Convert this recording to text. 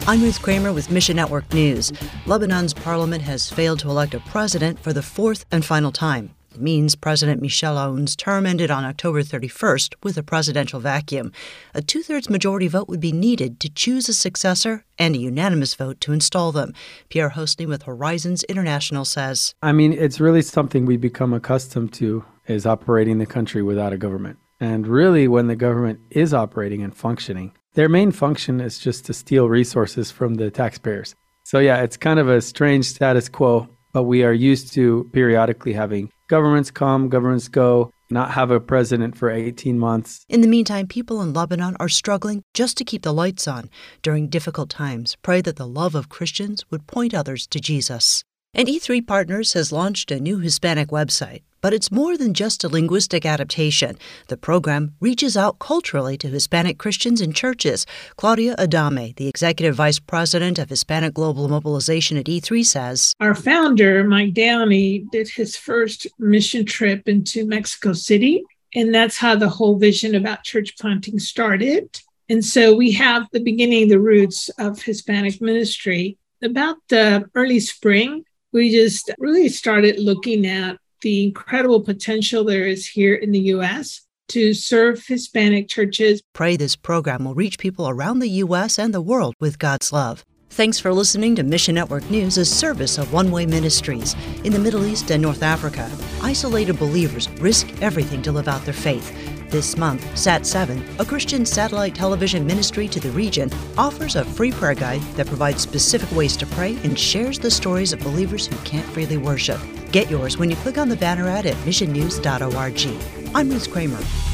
I'm Ruth Kramer with Mission Network News. Lebanon's parliament has failed to elect a president for the fourth and final time. It means President Michel Aoun's term ended on October 31st with a presidential vacuum. A two-thirds majority vote would be needed to choose a successor and a unanimous vote to install them. Pierre Hostny with Horizons International says, It's really something we become accustomed to, is operating the country without a government. And really, when the government is operating and functioning, their main function is just to steal resources from the taxpayers. So yeah, it's kind of a strange status quo, but we are used to periodically having governments come, governments go, not have a president for 18 months. In the meantime, people in Lebanon are struggling just to keep the lights on. During difficult times, pray that the love of Christians would point others to Jesus. And E3 Partners has launched a new Hispanic website. But it's more than just a linguistic adaptation. The program reaches out culturally to Hispanic Christians in churches. Claudia Adame, the Executive Vice President of Hispanic Global Mobilization at E3, says, Our founder, Mike Downey, did his first mission trip into Mexico City, and that's how the whole vision about church planting started. And so we have the beginning, the roots of Hispanic ministry. About the early spring, we just really started looking at the incredible potential there is here in the U.S. to serve Hispanic churches. Pray this program will reach people around the U.S. and the world with God's love. Thanks for listening to Mission Network News, a service of One Way Ministries. In the Middle East and North Africa, isolated believers risk everything to live out their faith. This month, Sat7, a Christian satellite television ministry to the region, offers a free prayer guide that provides specific ways to pray and shares the stories of believers who can't freely worship. Get yours when you click on the banner ad at missionnews.org. I'm Ruth Kramer.